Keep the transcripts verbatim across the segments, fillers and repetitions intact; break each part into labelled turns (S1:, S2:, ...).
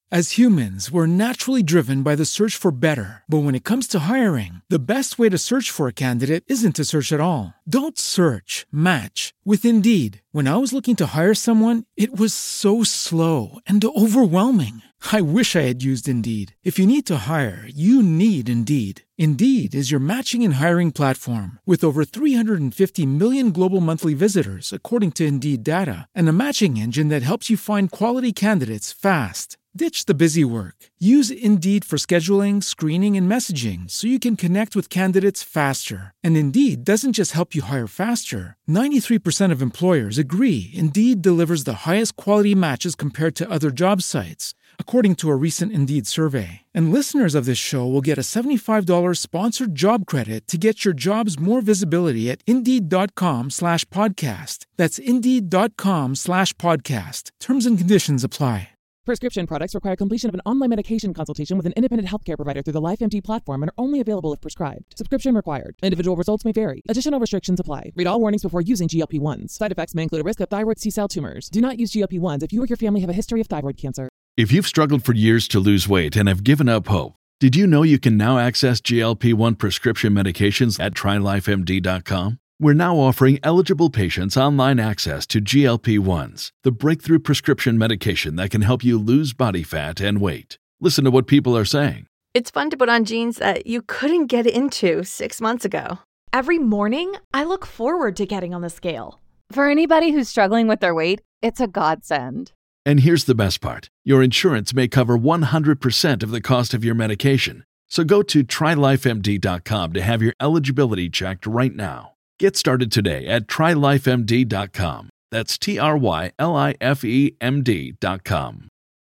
S1: As humans, we're naturally driven by the search for better. But when it comes to hiring, the best way to search for a candidate isn't to search at all. Don't search, match with Indeed. When I was looking to hire someone, it was so slow and overwhelming. I wish I had used Indeed. If you need to hire, you need Indeed. Indeed is your matching and hiring platform with over three hundred fifty million global monthly visitors, according to Indeed data, and a matching engine that helps you find quality candidates fast. Ditch the busy work. Use Indeed for scheduling, screening, and messaging so you can connect with candidates faster. And Indeed doesn't just help you hire faster. ninety-three percent of employers agree Indeed delivers the highest quality matches compared to other job sites, according to a recent Indeed survey. And listeners of this show will get a seventy-five dollars sponsored job credit to get your jobs more visibility at Indeed.com slash podcast. That's Indeed.com slash podcast. Terms and conditions apply.
S2: Prescription products require completion of an online medication consultation with an independent healthcare provider through the LifeMD platform and are only available if prescribed. Subscription required. Individual results may vary. Additional restrictions apply. Read all warnings before using G L P one s. Side effects may include a risk of thyroid C-cell tumors. Do not use G L P one s if you or your family have a history of thyroid cancer.
S3: If you've struggled for years to lose weight and have given up hope, did you know you can now access G L P one prescription medications at try life M D dot com? We're now offering eligible patients online access to G L P one s, the breakthrough prescription medication that can help you lose body fat and weight. Listen to what people are saying.
S4: It's fun to put on jeans that you couldn't get into six months ago.
S5: Every morning, I look forward to getting on the scale.
S6: For anybody who's struggling with their weight, it's a godsend.
S3: And here's the best part. Your insurance may cover one hundred percent of the cost of your medication. So go to try life M D dot com to have your eligibility checked right now. Get started today at try life M D dot com. That's T R Y L I F E M D dot com.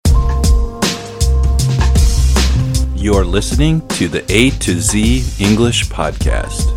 S7: You're listening to the A to Z English Podcast.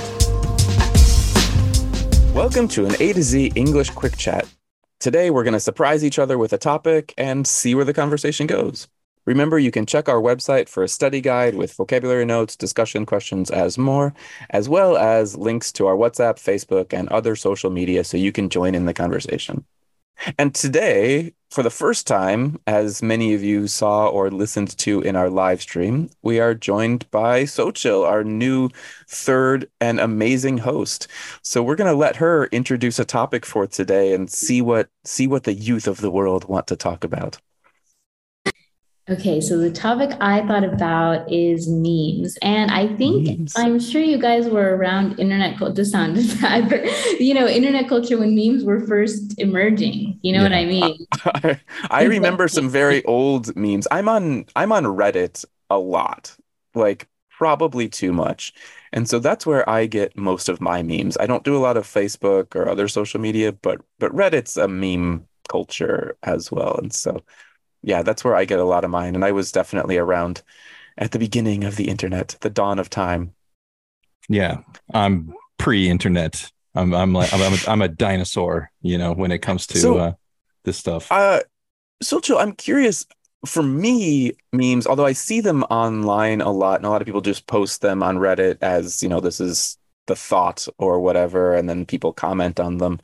S8: Welcome to an A to Z English Quick Chat. Today, we're going to surprise each other with a topic and see where the conversation goes. Remember, you can check our website for a study guide with vocabulary notes, discussion questions, as more, as well as links to our WhatsApp, Facebook, and other social media so you can join in the conversation. And today, for the first time, as many of you saw or listened to in our live stream, we are joined by Xochitl, our new third and amazing host. So we're going to let her introduce a topic for today and see what see what the youth of the world want to talk about.
S9: Okay, so the topic I thought about is memes. And I think, memes. I'm sure you guys were around internet culture, this sounded bad, but, you know, internet culture when memes were first emerging. You know yeah. what I mean?
S8: I, I remember some very old memes. I'm on, I'm on Reddit a lot, like probably too much. And so that's where I get most of my memes. I don't do a lot of Facebook or other social media, but but Reddit's a meme culture as well. And so yeah, that's where I get a lot of mine. And I was definitely around at the beginning of the internet, the dawn of time.
S10: Yeah, I'm pre-internet. I'm I'm like I'm, I'm, a, I'm a dinosaur, you know, when it comes to so, uh, this stuff.
S8: Uh, so, Jill, I'm curious. For me, memes, although I see them online a lot, and a lot of people just post them on Reddit as, you know, this is the thought or whatever, and then people comment on them.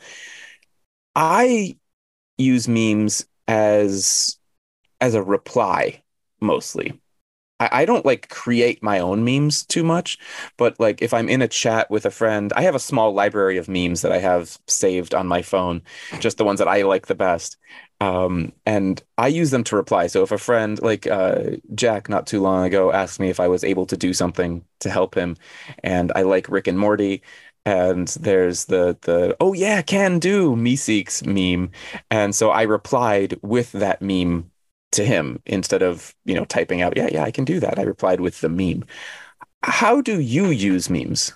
S8: I use memes as as a reply mostly. I, I don't like create my own memes too much, but like if I'm in a chat with a friend, I have a small library of memes that I have saved on my phone, just the ones that I like the best. Um, and I use them to reply. So if a friend like uh, Jack not too long ago asked me if I was able to do something to help him, and I like Rick and Morty, and there's the the oh yeah, can do Meeseeks meme, and so I replied with that meme to him instead of, you know, typing out, yeah, yeah, I can do that. I replied with the meme. How do you use memes?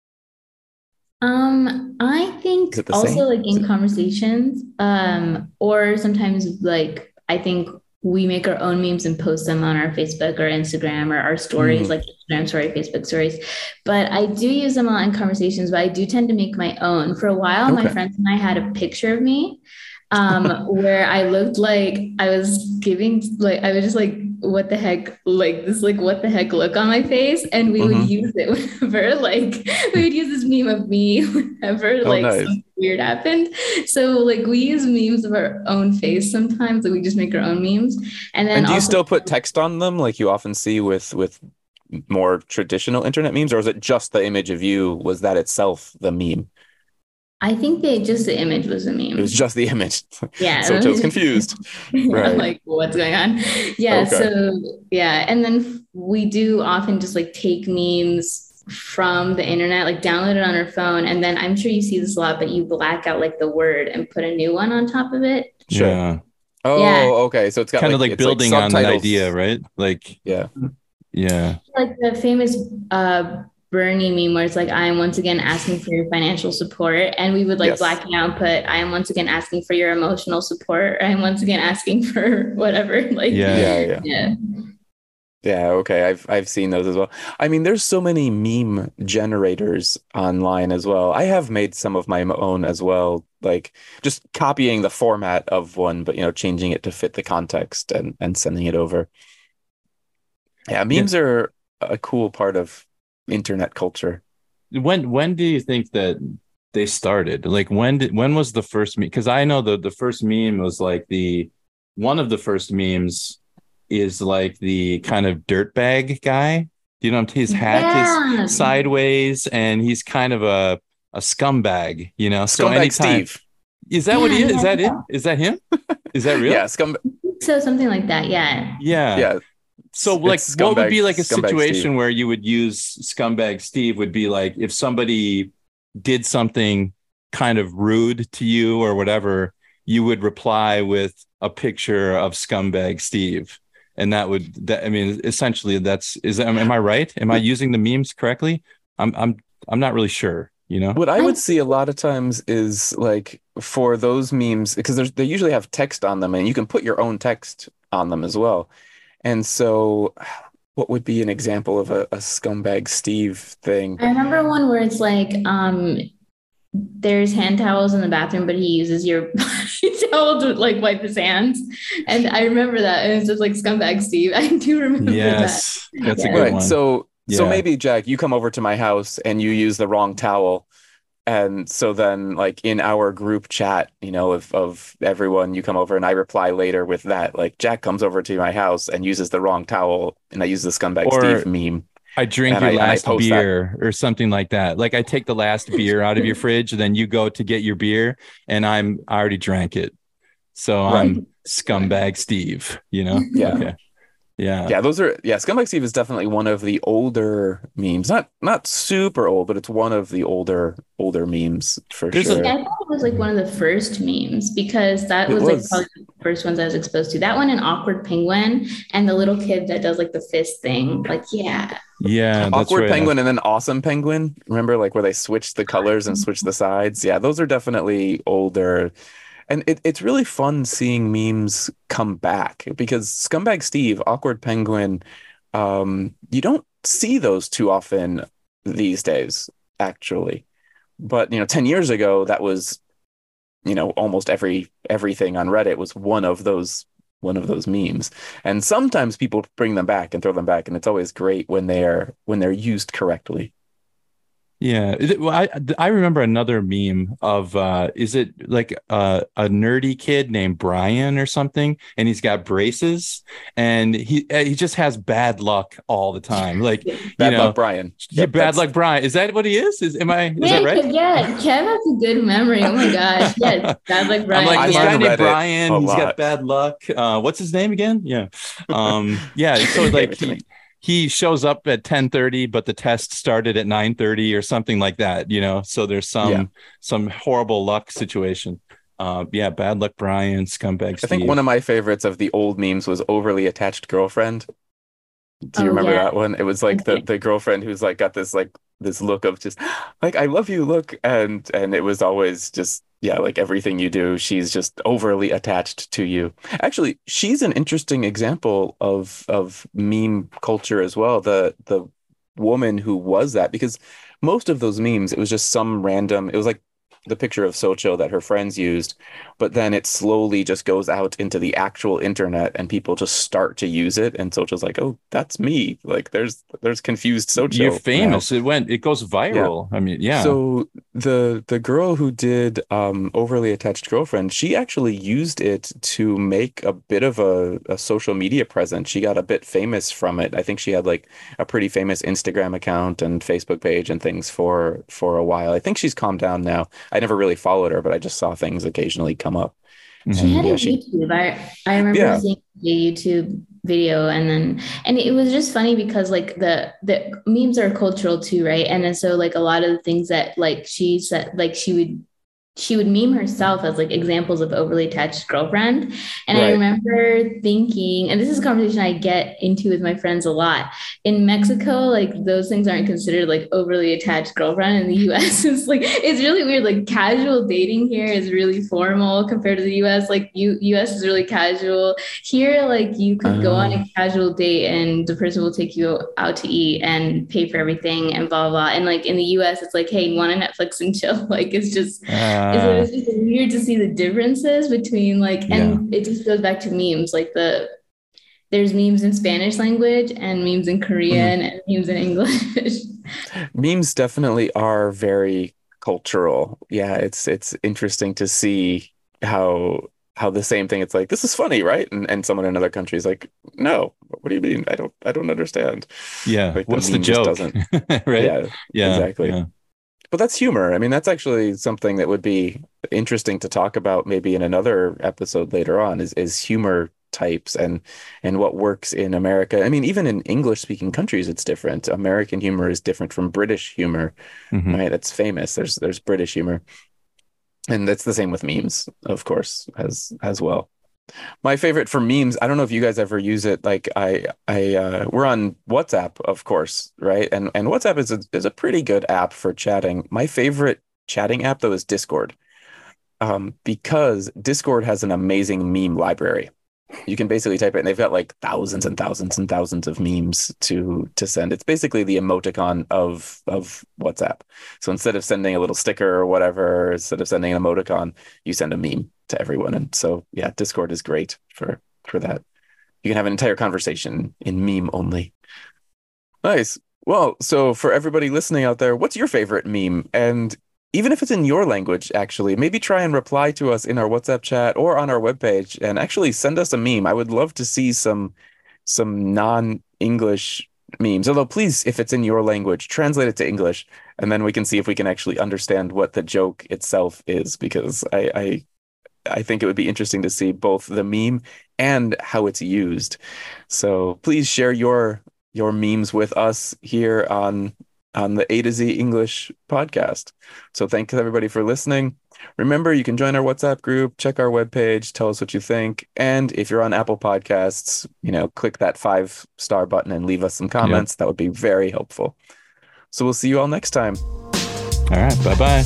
S9: Um, I think also
S8: same?
S9: like in conversations, um, or sometimes like I think we make our own memes and post them on our Facebook or Instagram or our stories, mm. like Instagram story, Facebook stories. But I do use them a lot in conversations, but I do tend to make my own. For a while, okay. my friends and I had a picture of me um, where I looked like I was giving, like, I was just like what the heck, like this, like what the heck look on my face. And we
S8: Mhm.
S9: would use it whenever, like we would use this meme of me whenever
S8: Oh,
S9: like
S8: nice.
S9: something weird happened. So like we use memes of our own face sometimes, like we just make our own memes. And then
S8: And do you
S9: also
S8: still put text on them like you often see with with more traditional internet memes, or is it just the image of you? Was that itself the meme?
S9: I think they just the image was a meme.
S8: It was just the image.
S9: Yeah.
S8: So I was confused.
S9: Yeah,
S8: Right.
S9: like what's going on? Yeah.
S8: Okay.
S9: So yeah. And then we do often just like take memes from the internet, like download it on our phone. And then I'm sure you see this a lot, but you black out like the word and put a new one on top of it.
S8: Sure.
S10: Yeah.
S8: Oh,
S9: Yeah.
S8: okay. So it's got
S10: Kind of like
S8: it's
S10: building on an
S8: subtitles.
S10: idea, right? Like,
S8: Yeah.
S10: yeah.
S9: Like the famous uh Bernie meme where it's like, I am once again asking for your financial support. And we would like
S8: Yes.
S9: black it out and put, I am once again asking for your emotional support. Or I am once again asking for whatever. Like,
S10: Yeah.
S8: Yeah, yeah.
S9: yeah.
S8: Yeah, okay. I've I've seen those as well. I mean, there's so many meme generators online as well. I have made some of my own as well, like just copying the format of one, but you know, changing it to fit the context and and sending it over. Yeah, memes are a cool part of internet culture.
S10: When when do you think that they started? Like when did when was the first meme? Because I know the the first meme was like the one of the first memes is like the kind of dirtbag guy. You know, his hat
S9: Yeah.
S10: is sideways and he's kind of a a scumbag, you know. So
S8: Scumbag
S10: anytime
S8: Steve.
S10: is that what he
S9: Yeah,
S10: is? Is that
S9: yeah.
S10: it? Is that him? Is that real?
S8: Yeah, scum
S9: So something like that. Yeah.
S10: Yeah.
S8: yeah.
S10: So
S8: It's
S10: like what would
S8: scumbag-
S10: be like a
S8: scumbag
S10: situation
S8: Steve.
S10: where you would use scumbag Steve would be like if somebody did something kind of rude to you or whatever, you would reply with a picture of scumbag Steve. And that would that I mean essentially that's is am, am I right? Am I using the memes correctly? I'm I'm I'm not really sure, you know?
S8: What I would see a lot of times is like for those memes, because there's they usually have text on them and you can put your own text on them as well. And so what would be an example of a, a scumbag Steve thing?
S9: I remember one where it's like, um, there's hand towels in the bathroom, but he uses your body towel to like wipe his hands. And I remember that. And it's just like scumbag Steve. I do remember
S10: Yes.
S9: that.
S10: That's a
S9: Yeah.
S10: good
S8: Right.
S10: one.
S8: So so
S10: Yeah.
S8: maybe Jack, you come over to my house and you use the wrong towel. And so then like in our group chat, you know, of of everyone, you come over and I reply later with that. Like Jack comes over to my house and uses the wrong towel and I use the scumbag
S10: Or-
S8: Steve meme.
S10: I drink
S8: And
S10: your
S8: I- and I
S10: last
S8: post that.
S10: beer or something like that. Like I take the last beer out of your fridge, and then you go to get your beer, and I'm I already drank it, so I'm scumbag Steve. You know?
S8: Yeah.
S10: Okay. Yeah.
S8: Yeah, those are yeah, Scumbag Steve is definitely one of the older memes. Not not super old, but it's one of the older older memes for
S10: There's a-
S8: sure.
S9: Yeah, I thought it was like one of the first memes because that
S8: It
S9: was,
S8: was.
S9: like probably the first ones I was exposed to. That one and Awkward Penguin and the little kid that does like the fist thing. Like, yeah.
S10: Yeah. That's
S8: Awkward
S10: right.
S8: Penguin and then Awesome Penguin. Remember like where they switched the colors and switched the sides? Yeah, those are definitely older. And it, it's really fun seeing memes come back because Scumbag Steve, Awkward Penguin, um, you don't see those too often these days, actually. But, you know, ten years ago, that was, you know, almost every everything on Reddit was one of those one of those memes. And sometimes people bring them back and throw them back, and it's always great when they're when they're used correctly.
S10: Yeah. Is it- well, I I remember another meme of uh is it like uh, a nerdy kid named Brian or something, and he's got braces, and he uh, he just has bad luck all the time. Like
S8: Bad
S10: you know,
S8: luck, Brian.
S10: yeah,
S8: Yep,
S10: bad
S8: that's-
S10: luck Brian. Is that what he is? Is am I is
S9: Yeah,
S10: that right?
S9: yeah, Kev has a good memory. Oh my gosh. Yeah, bad like Brian.
S10: I'm like
S8: I'm
S10: this
S9: yeah.
S10: guy
S8: on
S10: named
S8: Reddit
S10: Brian.
S8: a
S10: He's got
S8: lot.
S10: bad luck. Uh, what's his name again? Yeah, um, yeah. So
S8: Give
S10: like
S8: it to
S10: he,
S8: me.
S10: he shows up at ten thirty, but the test started at nine thirty or something like that. You know, so there's some
S8: Yeah.
S10: some horrible luck situation. Uh, yeah, bad luck, Brian, scumbag.
S8: I think
S10: Steve.
S8: one of my favorites of the old memes was overly attached girlfriend. Do you
S9: Oh,
S8: remember
S9: yeah.
S8: that one? It was like the,
S9: Okay.
S8: the girlfriend who's like got this like this look of just like I love you look and and it was always just yeah, like everything you do, she's just overly attached to you. Actually, she's an interesting example of of meme culture as well. The the woman who was that because most of those memes, it was just some random, it was like the picture of Socho that her friends used, but then it slowly just goes out into the actual internet and people just start to use it. And Socho's like, oh, that's me. Like there's there's confused Socho.
S10: You're famous.
S8: Now.
S10: It went it goes viral. Yeah. I mean, yeah.
S8: So the the girl who did um Overly Attached Girlfriend, she actually used it to make a bit of a, a social media presence. She got a bit famous from it. I think she had like a pretty famous Instagram account and Facebook page and things for for a while. I think she's calmed down now. I never really followed her, but I just saw things occasionally come up.
S9: She had yeah, a she, YouTube. I, I remember yeah. seeing a YouTube video, and then and it was just funny because like the the memes are cultural too, right? And then so like a lot of the things that like she said, like she would she would meme herself as like examples of overly attached girlfriend. And right. I remember thinking, and this is a conversation I get into with my friends a lot. In Mexico, like those things aren't considered like overly attached girlfriend. In the U S, it's like, it's really weird. Like casual dating here is really formal compared to the U S. Like U- US is really casual. Here, like you could uh, go on a casual date and the person will take you out to eat and pay for everything and blah, blah. And like in the U S, it's like, hey, you want to Netflix and chill? Like it's just... Uh, It's, it's just weird to see the differences between like, and yeah. it just goes back to memes. Like the there's memes in Spanish language and memes in Korean mm. and memes in English.
S8: Memes definitely are very cultural. Yeah, it's it's interesting to see how how the same thing. It's like, this is funny, right? And and someone in another country is like, no, what do you mean? I don't I don't understand.
S10: Yeah,
S8: like,
S10: what's the, the joke?
S8: Doesn't,
S10: right?
S8: Yeah, yeah, exactly. Yeah. But that's humor. I mean, that's actually something that would be interesting to talk about maybe in another episode later on is, is humor types and and what works in America. I mean, even in English speaking countries, it's different. American humor is different from British humor, mm-hmm. right? It's famous. There's there's British humor. And that's the same with memes, of course, as as well. My favorite for memes, I don't know if you guys ever use it. Like I, I, uh, we're on WhatsApp, of course, right? And and WhatsApp is a, is a pretty good app for chatting. My favorite chatting app though is Discord, um, because Discord has an amazing meme library. You can basically type it, and they've got like thousands and thousands and thousands of memes to to send. It's basically the emoticon of of WhatsApp. So instead of sending a little sticker or whatever, instead of sending an emoticon, you send a meme to everyone. And so, yeah, Discord is great for for that. You can have an entire conversation in meme only. Nice. Well, so for everybody listening out there, what's your favorite meme? And even if it's in your language, actually, maybe try and reply to us in our WhatsApp chat or on our webpage and actually send us a meme. I would love to see some some non-English memes. Although, please, if it's in your language, translate it to English, and then we can see if we can actually understand what the joke itself is, because I I, I think it would be interesting to see both the meme and how it's used. So please share your your memes with us here on on the A to Z English podcast. So thanks everybody for listening. Remember, you can join our WhatsApp group, check our webpage, tell us what you think. And if you're on Apple Podcasts, you know, click that five star button and leave us some comments. Yep. That would be very helpful. So we'll see you all next time.
S10: All right. Bye-bye.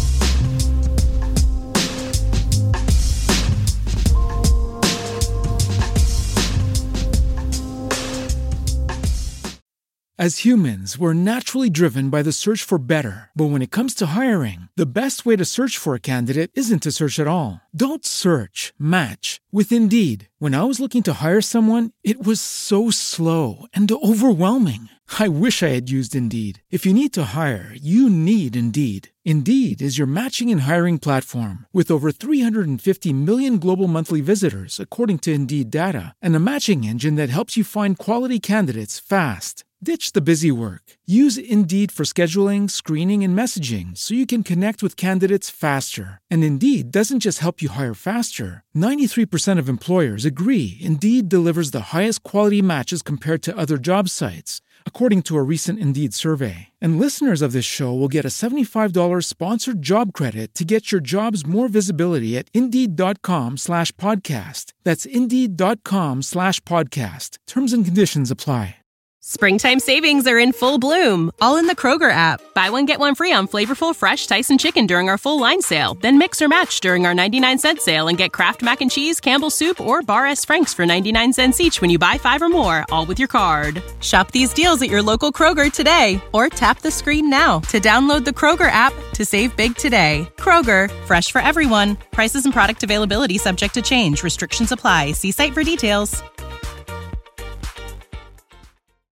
S1: As humans, we're naturally driven by the search for better. But when it comes to hiring, the best way to search for a candidate isn't to search at all. Don't search, match with Indeed. When I was looking to hire someone, it was so slow and overwhelming. I wish I had used Indeed. If you need to hire, you need Indeed. Indeed is your matching and hiring platform with over three hundred fifty million global monthly visitors, according to Indeed data, and a matching engine that helps you find quality candidates fast. Ditch the busy work. Use Indeed for scheduling, screening, and messaging so you can connect with candidates faster. And Indeed doesn't just help you hire faster. ninety-three percent of employers agree Indeed delivers the highest quality matches compared to other job sites, according to a recent Indeed survey. And listeners of this show will get a seventy-five dollars sponsored job credit to get your jobs more visibility at Indeed.com slash podcast. That's Indeed.com slash podcast. Terms and conditions apply.
S11: Springtime savings are in full bloom, all in the Kroger app. Buy one, get one free on flavorful, fresh Tyson chicken during our full line sale. Then mix or match during our ninety-nine cent sale and get Kraft Mac and Cheese, Campbell's Soup, or Bar S. Frank's for ninety-nine cents each when you buy five or more, all with your card. Shop these deals at your local Kroger today, or tap the screen now to download the Kroger app to save big today. Kroger, fresh for everyone. Prices and product availability subject to change. Restrictions apply. See site for details.